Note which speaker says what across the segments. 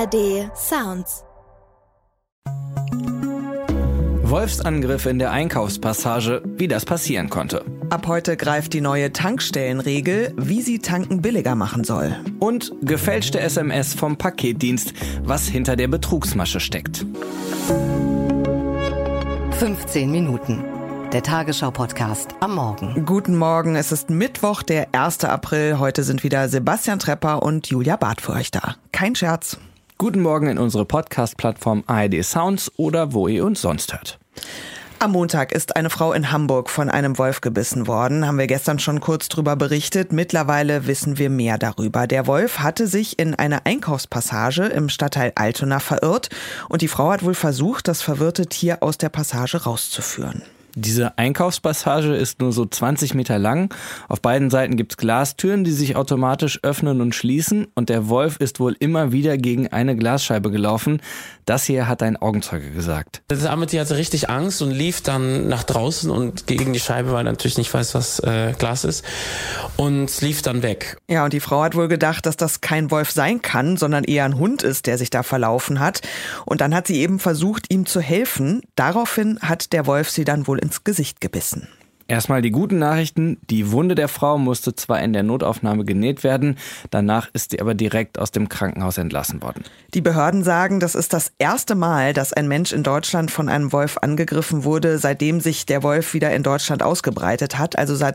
Speaker 1: ARD Sounds.
Speaker 2: Wolfsangriff in der Einkaufspassage, wie das passieren konnte.
Speaker 3: Ab heute greift die neue Tankstellenregel, wie sie Tanken billiger machen soll.
Speaker 2: Und gefälschte SMS vom Paketdienst, was hinter der Betrugsmasche steckt.
Speaker 4: 15 Minuten. Der Tagesschau-Podcast am Morgen.
Speaker 3: Guten Morgen, es ist Mittwoch, der 1. April. Heute sind wieder Sebastian Trepper und Julia Barth für euch da. Kein Scherz.
Speaker 2: Guten Morgen in unsere Podcast-Plattform ARD Sounds oder wo ihr uns sonst hört.
Speaker 3: Am Montag ist eine Frau in Hamburg von einem Wolf gebissen worden. Haben wir gestern schon kurz drüber berichtet. Mittlerweile wissen wir mehr darüber. Der Wolf hatte sich in einer Einkaufspassage im Stadtteil Altona verirrt und die Frau hat wohl versucht, das verwirrte Tier aus der Passage rauszuführen.
Speaker 2: Diese Einkaufspassage ist nur so 20 Meter lang. Auf beiden Seiten gibt's Glastüren, die sich automatisch öffnen und schließen. Und der Wolf ist wohl immer wieder gegen eine Glasscheibe gelaufen. Das hier hat ein Augenzeuge gesagt.
Speaker 5: Das arme Tier hatte richtig Angst und lief dann nach draußen und gegen die Scheibe, weil er natürlich nicht weiß, was Glas ist. Und lief dann weg.
Speaker 3: Ja, und die Frau hat wohl gedacht, dass das kein Wolf sein kann, sondern eher ein Hund ist, der sich da verlaufen hat. Und dann hat sie eben versucht, ihm zu helfen. Daraufhin hat der Wolf sie dann wohl ins Gesicht gebissen.
Speaker 2: Erstmal die guten Nachrichten. Die Wunde der Frau musste zwar in der Notaufnahme genäht werden, danach ist sie aber direkt aus dem Krankenhaus entlassen worden.
Speaker 3: Die Behörden sagen, das ist das erste Mal, dass ein Mensch in Deutschland von einem Wolf angegriffen wurde, seitdem sich der Wolf wieder in Deutschland ausgebreitet hat, also seit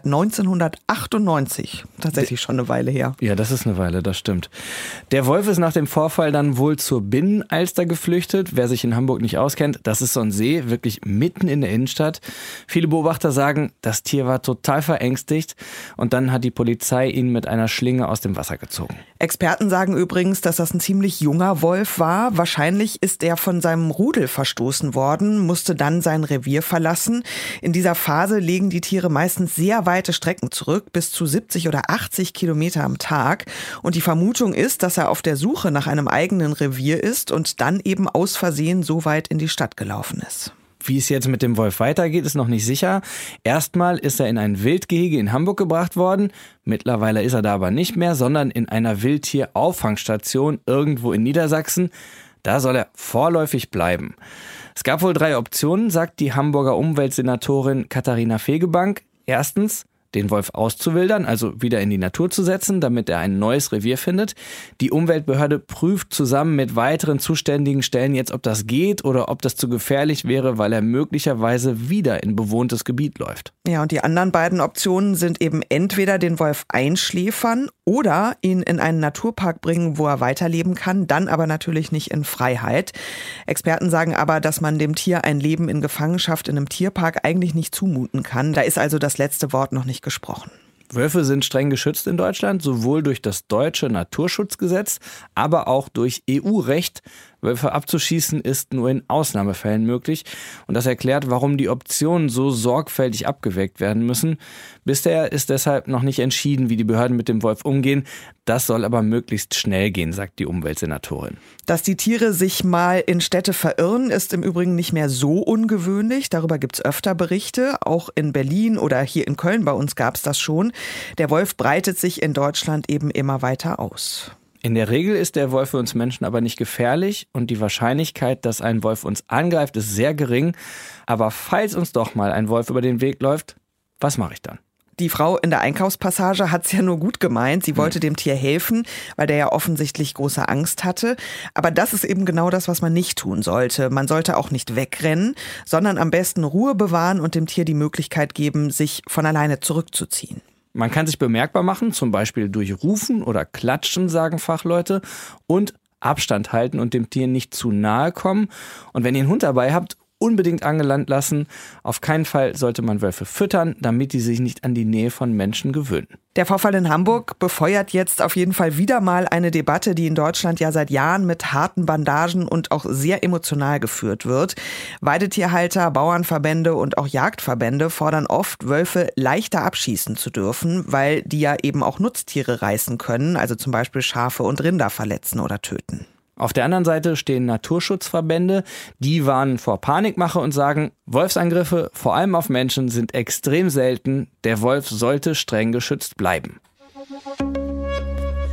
Speaker 3: 1998. Tatsächlich schon eine Weile her.
Speaker 2: Ja, das ist eine Weile, das stimmt. Der Wolf ist nach dem Vorfall dann wohl zur Binnenalster geflüchtet. Wer sich in Hamburg nicht auskennt, das ist so ein See, wirklich mitten in der Innenstadt. Viele Beobachter sagen, das Tier war total verängstigt und dann hat die Polizei ihn mit einer Schlinge aus dem Wasser gezogen.
Speaker 3: Experten sagen übrigens, dass das ein ziemlich junger Wolf war. Wahrscheinlich ist er von seinem Rudel verstoßen worden, musste dann sein Revier verlassen. In dieser Phase legen die Tiere meistens sehr weite Strecken zurück, bis zu 70 oder 80 Kilometer am Tag. Und die Vermutung ist, dass er auf der Suche nach einem eigenen Revier ist und dann eben aus Versehen so weit in die Stadt gelaufen ist.
Speaker 2: Wie es jetzt mit dem Wolf weitergeht, ist noch nicht sicher. Erstmal ist er in ein Wildgehege in Hamburg gebracht worden. Mittlerweile ist er da aber nicht mehr, sondern in einer Wildtierauffangstation irgendwo in Niedersachsen. Da soll er vorläufig bleiben. Es gab wohl 3 Optionen, sagt die Hamburger Umweltsenatorin Katharina Fegebank. Erstens, den Wolf auszuwildern, also wieder in die Natur zu setzen, damit er ein neues Revier findet. Die Umweltbehörde prüft zusammen mit weiteren zuständigen Stellen jetzt, ob das geht oder ob das zu gefährlich wäre, weil er möglicherweise wieder in bewohntes Gebiet läuft.
Speaker 3: Ja, und die anderen beiden Optionen sind eben entweder den Wolf einschläfern oder ihn in einen Naturpark bringen, wo er weiterleben kann, dann aber natürlich nicht in Freiheit. Experten sagen aber, dass man dem Tier ein Leben in Gefangenschaft in einem Tierpark eigentlich nicht zumuten kann. Da ist also das letzte Wort noch nicht gesprochen.
Speaker 2: Wölfe sind streng geschützt in Deutschland, sowohl durch das deutsche Naturschutzgesetz, aber auch durch EU-Recht. Wölfe abzuschießen ist nur in Ausnahmefällen möglich. Und das erklärt, warum die Optionen so sorgfältig abgewägt werden müssen. Bisher ist deshalb noch nicht entschieden, wie die Behörden mit dem Wolf umgehen. Das soll aber möglichst schnell gehen, sagt die Umweltsenatorin.
Speaker 3: Dass die Tiere sich mal in Städte verirren, ist im Übrigen nicht mehr so ungewöhnlich. Darüber gibt es öfter Berichte. Auch in Berlin oder hier in Köln bei uns gab es das schon. Der Wolf breitet sich in Deutschland eben immer weiter aus.
Speaker 2: In der Regel ist der Wolf für uns Menschen aber nicht gefährlich und die Wahrscheinlichkeit, dass ein Wolf uns angreift, ist sehr gering. Aber falls uns doch mal ein Wolf über den Weg läuft, was mache ich dann?
Speaker 3: Die Frau in der Einkaufspassage hat es ja nur gut gemeint. Sie wollte dem Tier helfen, weil der ja offensichtlich große Angst hatte. Aber das ist eben genau das, was man nicht tun sollte. Man sollte auch nicht wegrennen, sondern am besten Ruhe bewahren und dem Tier die Möglichkeit geben, sich von alleine zurückzuziehen.
Speaker 2: Man kann sich bemerkbar machen, zum Beispiel durch Rufen oder Klatschen, sagen Fachleute, und Abstand halten und dem Tier nicht zu nahe kommen. Und wenn ihr einen Hund dabei habt, unbedingt angelangt lassen. Auf keinen Fall sollte man Wölfe füttern, damit die sich nicht an die Nähe von Menschen gewöhnen.
Speaker 3: Der Vorfall in Hamburg befeuert jetzt auf jeden Fall wieder mal eine Debatte, die in Deutschland ja seit Jahren mit harten Bandagen und auch sehr emotional geführt wird. Weidetierhalter, Bauernverbände und auch Jagdverbände fordern oft, Wölfe leichter abschießen zu dürfen, weil die ja eben auch Nutztiere reißen können, also zum Beispiel Schafe und Rinder verletzen oder töten.
Speaker 2: Auf der anderen Seite stehen Naturschutzverbände, die warnen vor Panikmache und sagen, Wolfsangriffe, vor allem auf Menschen, sind extrem selten. Der Wolf sollte streng geschützt bleiben.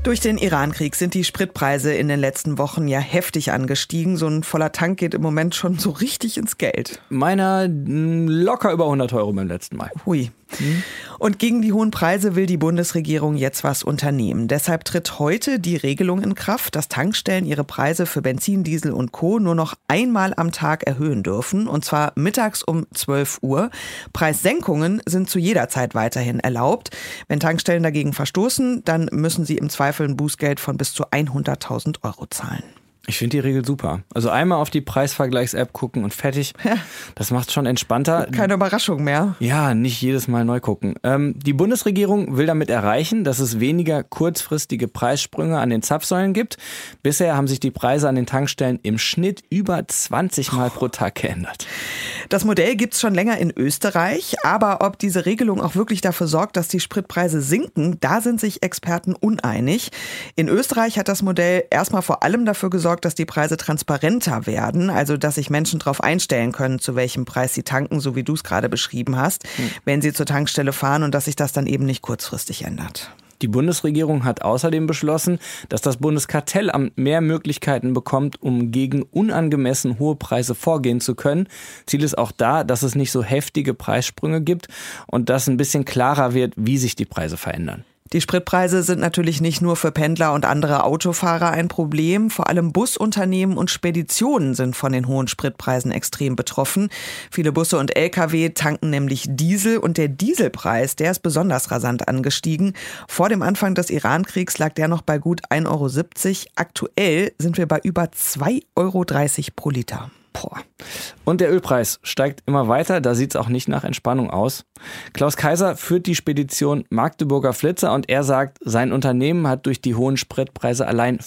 Speaker 3: Durch den Iran-Krieg sind die Spritpreise in den letzten Wochen ja heftig angestiegen. So ein voller Tank geht im Moment schon so richtig ins Geld.
Speaker 2: Meiner locker über 100 Euro beim letzten Mal.
Speaker 3: Hui. Und gegen die hohen Preise will die Bundesregierung jetzt was unternehmen. Deshalb tritt heute die Regelung in Kraft, dass Tankstellen ihre Preise für Benzin, Diesel und Co. nur noch einmal am Tag erhöhen dürfen. Und zwar mittags um 12 Uhr. Preissenkungen sind zu jeder Zeit weiterhin erlaubt. Wenn Tankstellen dagegen verstoßen, dann müssen sie im Zweifel ein Bußgeld von bis zu 100.000 Euro zahlen.
Speaker 2: Ich finde die Regel super. Also einmal auf die Preisvergleichs-App gucken und fertig. Ja. Das macht es schon entspannter.
Speaker 3: Keine Überraschung mehr.
Speaker 2: Ja, nicht jedes Mal neu gucken. Die Bundesregierung will damit erreichen, dass es weniger kurzfristige Preissprünge an den Zapfsäulen gibt. Bisher haben sich die Preise an den Tankstellen im Schnitt über 20 Mal pro Tag geändert.
Speaker 3: Das Modell gibt es schon länger in Österreich. Aber ob diese Regelung auch wirklich dafür sorgt, dass die Spritpreise sinken, da sind sich Experten uneinig. In Österreich hat das Modell erstmal vor allem dafür gesorgt, dass die Preise transparenter werden, also dass sich Menschen darauf einstellen können, zu welchem Preis sie tanken, so wie du es gerade beschrieben hast, wenn sie zur Tankstelle fahren und dass sich das dann eben nicht kurzfristig ändert.
Speaker 2: Die Bundesregierung hat außerdem beschlossen, dass das Bundeskartellamt mehr Möglichkeiten bekommt, um gegen unangemessen hohe Preise vorgehen zu können. Ziel ist auch da, dass es nicht so heftige Preissprünge gibt und dass ein bisschen klarer wird, wie sich die Preise verändern.
Speaker 3: Die Spritpreise sind natürlich nicht nur für Pendler und andere Autofahrer ein Problem. Vor allem Busunternehmen und Speditionen sind von den hohen Spritpreisen extrem betroffen. Viele Busse und Lkw tanken nämlich Diesel und der Dieselpreis, der ist besonders rasant angestiegen. Vor dem Anfang des Iran-Kriegs lag der noch bei gut 1,70 Euro. Aktuell sind wir bei über 2,30 Euro pro Liter.
Speaker 2: Und der Ölpreis steigt immer weiter, da sieht es auch nicht nach Entspannung aus. Klaus Kaiser führt die Spedition Magdeburger Flitzer und er sagt, sein Unternehmen hat durch die hohen Spritpreise allein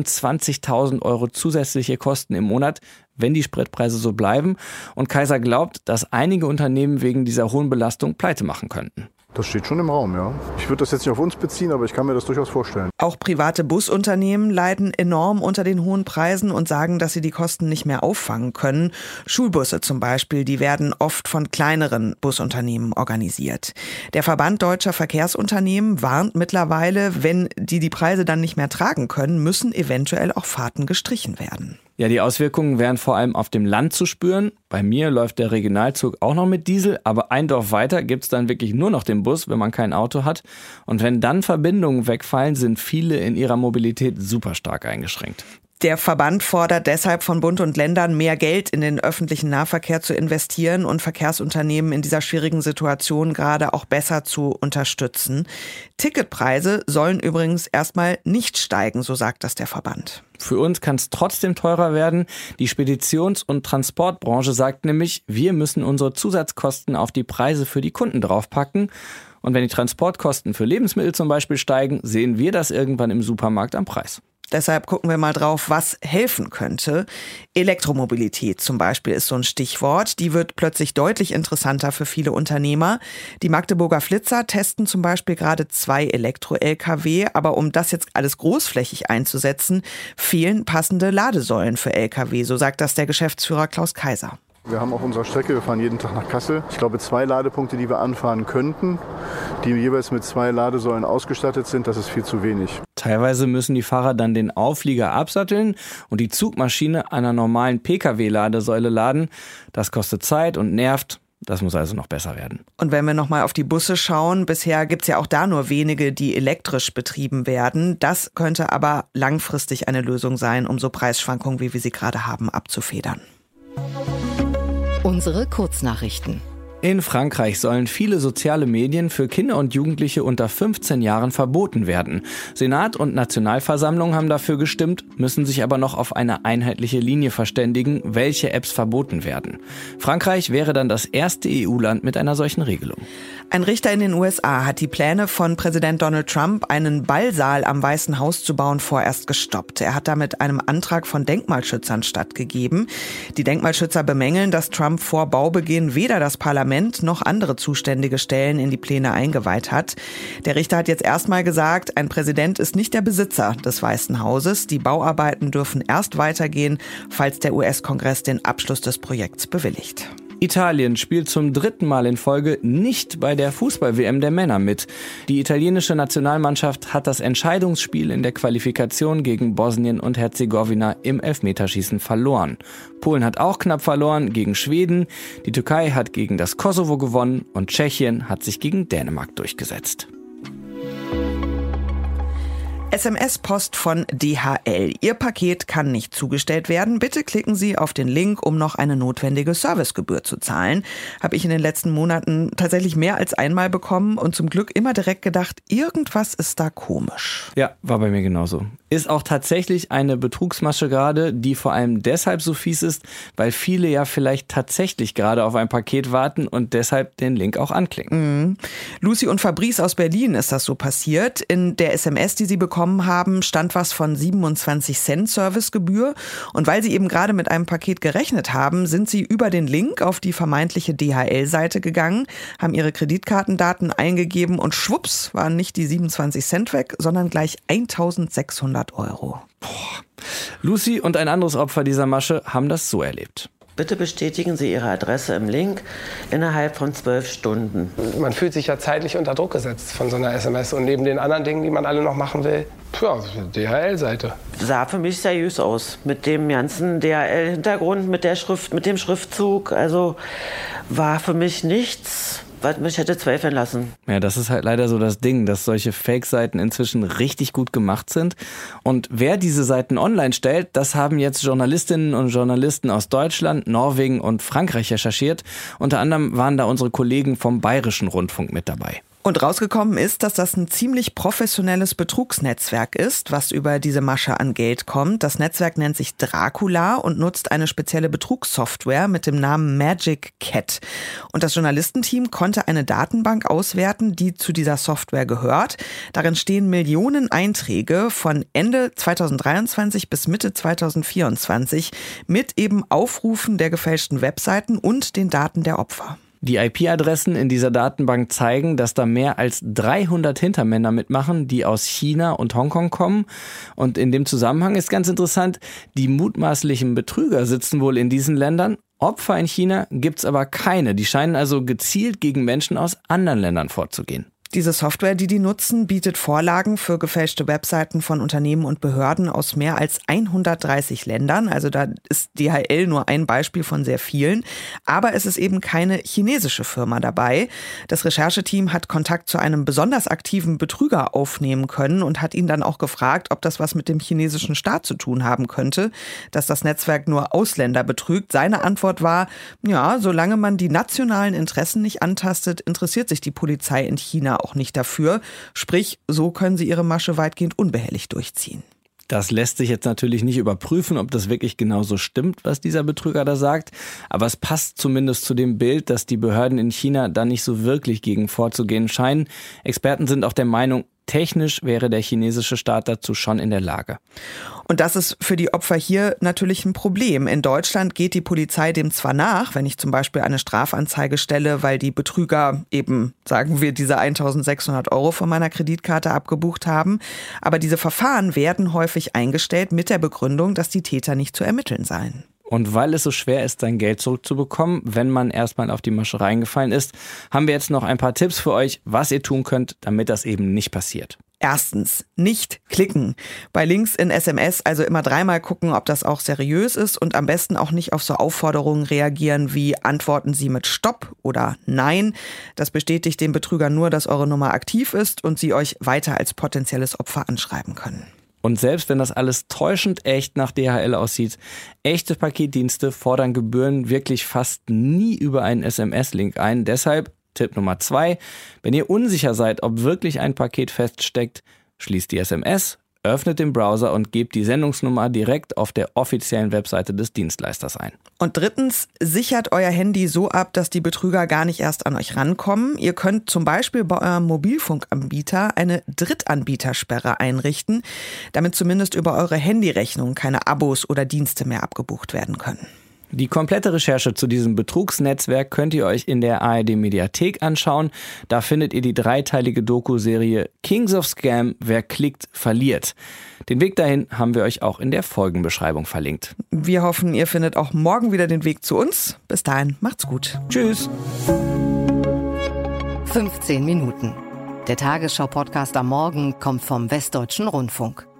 Speaker 2: 25.000 Euro zusätzliche Kosten im Monat, wenn die Spritpreise so bleiben. Und Kaiser glaubt, dass einige Unternehmen wegen dieser hohen Belastung pleite machen könnten.
Speaker 1: Das steht schon im Raum, ja. Ich würde das jetzt nicht auf uns beziehen, aber ich kann mir das durchaus vorstellen.
Speaker 3: Auch private Busunternehmen leiden enorm unter den hohen Preisen und sagen, dass sie die Kosten nicht mehr auffangen können. Schulbusse zum Beispiel, die werden oft von kleineren Busunternehmen organisiert. Der Verband Deutscher Verkehrsunternehmen warnt mittlerweile, wenn die Preise dann nicht mehr tragen können, müssen eventuell auch Fahrten gestrichen werden.
Speaker 2: Ja, die Auswirkungen wären vor allem auf dem Land zu spüren. Bei mir läuft der Regionalzug auch noch mit Diesel, aber ein Dorf weiter gibt's dann wirklich nur noch den Bus, wenn man kein Auto hat. Und wenn dann Verbindungen wegfallen, sind viele in ihrer Mobilität super stark eingeschränkt.
Speaker 3: Der Verband fordert deshalb von Bund und Ländern, mehr Geld in den öffentlichen Nahverkehr zu investieren und Verkehrsunternehmen in dieser schwierigen Situation gerade auch besser zu unterstützen. Ticketpreise sollen übrigens erstmal nicht steigen, so sagt das der Verband.
Speaker 2: Für uns kann es trotzdem teurer werden. Die Speditions- und Transportbranche sagt nämlich, wir müssen unsere Zusatzkosten auf die Preise für die Kunden draufpacken. Und wenn die Transportkosten für Lebensmittel zum Beispiel steigen, sehen wir das irgendwann im Supermarkt am Preis.
Speaker 3: Deshalb gucken wir mal drauf, was helfen könnte. Elektromobilität zum Beispiel ist so ein Stichwort. Die wird plötzlich deutlich interessanter für viele Unternehmer. Die Magdeburger Flitzer testen zum Beispiel gerade 2 Elektro-Lkw. Aber um das jetzt alles großflächig einzusetzen, fehlen passende Ladesäulen für Lkw. So sagt das der Geschäftsführer Klaus Kaiser.
Speaker 1: Wir haben auf unserer Strecke, wir fahren jeden Tag nach Kassel, ich glaube 2 Ladepunkte, die wir anfahren könnten, die jeweils mit 2 Ladesäulen ausgestattet sind. Das ist viel zu wenig.
Speaker 2: Teilweise müssen die Fahrer dann den Auflieger absatteln und die Zugmaschine an einer normalen Pkw-Ladesäule laden. Das kostet Zeit und nervt. Das muss also noch besser werden.
Speaker 3: Und wenn wir nochmal auf die Busse schauen, bisher gibt es ja auch da nur wenige, die elektrisch betrieben werden. Das könnte aber langfristig eine Lösung sein, um so Preisschwankungen, wie wir sie gerade haben, abzufedern.
Speaker 4: Unsere Kurznachrichten.
Speaker 2: In Frankreich sollen viele soziale Medien für Kinder und Jugendliche unter 15 Jahren verboten werden. Senat und Nationalversammlung haben dafür gestimmt, müssen sich aber noch auf eine einheitliche Linie verständigen, welche Apps verboten werden. Frankreich wäre dann das erste EU-Land mit einer solchen Regelung.
Speaker 3: Ein Richter in den USA hat die Pläne von Präsident Donald Trump, einen Ballsaal am Weißen Haus zu bauen, vorerst gestoppt. Er hat damit einem Antrag von Denkmalschützern stattgegeben. Die Denkmalschützer bemängeln, dass Trump vor Baubeginn weder das Parlament noch andere zuständige Stellen in die Pläne eingeweiht hat. Der Richter hat jetzt erstmal gesagt, ein Präsident ist nicht der Besitzer des Weißen Hauses. Die Bauarbeiten dürfen erst weitergehen, falls der US-Kongress den Abschluss des Projekts bewilligt.
Speaker 2: Italien spielt zum 3. Mal in Folge nicht bei der Fußball-WM der Männer mit. Die italienische Nationalmannschaft hat das Entscheidungsspiel in der Qualifikation gegen Bosnien und Herzegowina im Elfmeterschießen verloren. Polen hat auch knapp verloren gegen Schweden, die Türkei hat gegen das Kosovo gewonnen und Tschechien hat sich gegen Dänemark durchgesetzt.
Speaker 3: SMS-Post von DHL. Ihr Paket kann nicht zugestellt werden. Bitte klicken Sie auf den Link, um noch eine notwendige Servicegebühr zu zahlen. Habe ich in den letzten Monaten tatsächlich mehr als einmal bekommen und zum Glück immer direkt gedacht, irgendwas ist da komisch.
Speaker 2: Ja, war bei mir genauso. Ist auch tatsächlich eine Betrugsmasche gerade, die vor allem deshalb so fies ist, weil viele ja vielleicht tatsächlich gerade auf ein Paket warten und deshalb den Link auch anklicken.
Speaker 3: Lucy und Fabrice aus Berlin ist das so passiert. In der SMS, die sie bekommen haben, stand was von 27 Cent Servicegebühr. Und weil sie eben gerade mit einem Paket gerechnet haben, sind sie über den Link auf die vermeintliche DHL-Seite gegangen, haben ihre Kreditkartendaten eingegeben und schwupps waren nicht die 27 Cent weg, sondern gleich 1.600 €.
Speaker 2: Lucy und ein anderes Opfer dieser Masche haben das so erlebt.
Speaker 6: Bitte bestätigen Sie Ihre Adresse im Link innerhalb von 12 Stunden.
Speaker 7: Man fühlt sich ja zeitlich unter Druck gesetzt von so einer SMS. Und neben den anderen Dingen, die man alle noch machen will, DHL-Seite.
Speaker 6: Sah für mich seriös aus. Mit dem ganzen DHL-Hintergrund, mit der Schrift, mit dem Schriftzug. Also war für mich nichts, was mich hätte zweifeln lassen.
Speaker 2: Ja, das ist halt leider so das Ding, dass solche Fake-Seiten inzwischen richtig gut gemacht sind. Und wer diese Seiten online stellt, das haben jetzt Journalistinnen und Journalisten aus Deutschland, Norwegen und Frankreich recherchiert. Unter anderem waren da unsere Kollegen vom Bayerischen Rundfunk mit dabei.
Speaker 3: Und rausgekommen ist, dass das ein ziemlich professionelles Betrugsnetzwerk ist, was über diese Masche an Geld kommt. Das Netzwerk nennt sich Dracula und nutzt eine spezielle Betrugssoftware mit dem Namen Magic Cat. Und das Journalistenteam konnte eine Datenbank auswerten, die zu dieser Software gehört. Darin stehen Millionen Einträge von Ende 2023 bis Mitte 2024 mit eben Aufrufen der gefälschten Webseiten und den Daten der Opfer.
Speaker 2: Die IP-Adressen in dieser Datenbank zeigen, dass da mehr als 300 Hintermänner mitmachen, die aus China und Hongkong kommen. Und in dem Zusammenhang ist ganz interessant, die mutmaßlichen Betrüger sitzen wohl in diesen Ländern. Opfer in China gibt's aber keine. Die scheinen also gezielt gegen Menschen aus anderen Ländern vorzugehen.
Speaker 3: Diese Software, die nutzen, bietet Vorlagen für gefälschte Webseiten von Unternehmen und Behörden aus mehr als 130 Ländern. Also da ist DHL nur ein Beispiel von sehr vielen. Aber es ist eben keine chinesische Firma dabei. Das Rechercheteam hat Kontakt zu einem besonders aktiven Betrüger aufnehmen können und hat ihn dann auch gefragt, ob das was mit dem chinesischen Staat zu tun haben könnte, dass das Netzwerk nur Ausländer betrügt. Seine Antwort war, ja, solange man die nationalen Interessen nicht antastet, interessiert sich die Polizei in China auch nicht dafür. Sprich, so können sie ihre Masche weitgehend unbehelligt durchziehen.
Speaker 2: Das lässt sich jetzt natürlich nicht überprüfen, ob das wirklich genauso stimmt, was dieser Betrüger da sagt. Aber es passt zumindest zu dem Bild, dass die Behörden in China da nicht so wirklich gegen vorzugehen scheinen. Experten sind auch der Meinung, technisch wäre der chinesische Staat dazu schon in der Lage.
Speaker 3: Und das ist für die Opfer hier natürlich ein Problem. In Deutschland geht die Polizei dem zwar nach, wenn ich zum Beispiel eine Strafanzeige stelle, weil die Betrüger eben, sagen wir, diese 1.600 € von meiner Kreditkarte abgebucht haben. Aber diese Verfahren werden häufig eingestellt mit der Begründung, dass die Täter nicht zu ermitteln seien.
Speaker 2: Und weil es so schwer ist, sein Geld zurückzubekommen, wenn man erstmal auf die Masche reingefallen ist, haben wir jetzt noch ein paar Tipps für euch, was ihr tun könnt, damit das eben nicht passiert.
Speaker 3: Erstens, nicht klicken. Bei Links in SMS also immer dreimal gucken, ob das auch seriös ist und am besten auch nicht auf so Aufforderungen reagieren wie antworten Sie mit Stopp oder Nein. Das bestätigt den Betrügern nur, dass eure Nummer aktiv ist und sie euch weiter als potenzielles Opfer anschreiben können.
Speaker 2: Und selbst wenn das alles täuschend echt nach DHL aussieht, echte Paketdienste fordern Gebühren wirklich fast nie über einen SMS-Link ein. Deshalb Tipp Nummer 2, wenn ihr unsicher seid, ob wirklich ein Paket feststeckt, schließt die SMS, öffnet den Browser und gebt die Sendungsnummer direkt auf der offiziellen Webseite des Dienstleisters ein.
Speaker 3: Und drittens, sichert euer Handy so ab, dass die Betrüger gar nicht erst an euch rankommen. Ihr könnt zum Beispiel bei eurem Mobilfunkanbieter eine Drittanbietersperre einrichten, damit zumindest über eure Handyrechnung keine Abos oder Dienste mehr abgebucht werden können.
Speaker 2: Die komplette Recherche zu diesem Betrugsnetzwerk könnt ihr euch in der ARD-Mediathek anschauen. Da findet ihr die dreiteilige Doku-Serie Kings of Scam, wer klickt, verliert. Den Weg dahin haben wir euch auch in der Folgenbeschreibung verlinkt.
Speaker 3: Wir hoffen, ihr findet auch morgen wieder den Weg zu uns. Bis dahin, macht's gut.
Speaker 2: Tschüss.
Speaker 4: 15 Minuten. Der Tagesschau-Podcast am Morgen kommt vom Westdeutschen Rundfunk.